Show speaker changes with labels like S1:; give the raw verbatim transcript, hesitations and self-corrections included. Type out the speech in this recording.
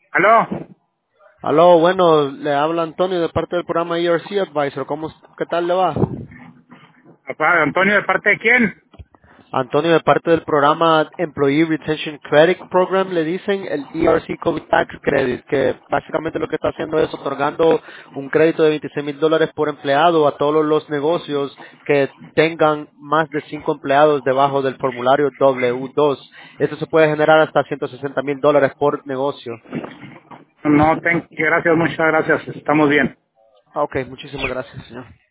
S1: ¿Aló?
S2: Aló, bueno, le habla Antonio de parte del programa E R C Advisor. ¿Cómo, qué tal le va?
S1: Papá, Antonio, ¿de parte de quién?
S2: Antonio de parte del programa Employee Retention Credit Program, le dicen el E R C COVID Tax Credit, que básicamente lo que está haciendo es otorgando un crédito de veintiséis mil dólares por empleado a todos los negocios que tengan más de cinco empleados debajo del formulario W dos. Esto se puede generar hasta ciento sesenta mil dólares por negocio.
S1: No, ten, gracias, muchas gracias. Estamos bien.
S2: Ah, ok, muchísimas gracias, señor.